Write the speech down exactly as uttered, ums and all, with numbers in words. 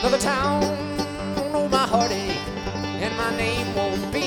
Another town, oh my heartache, and my name won't be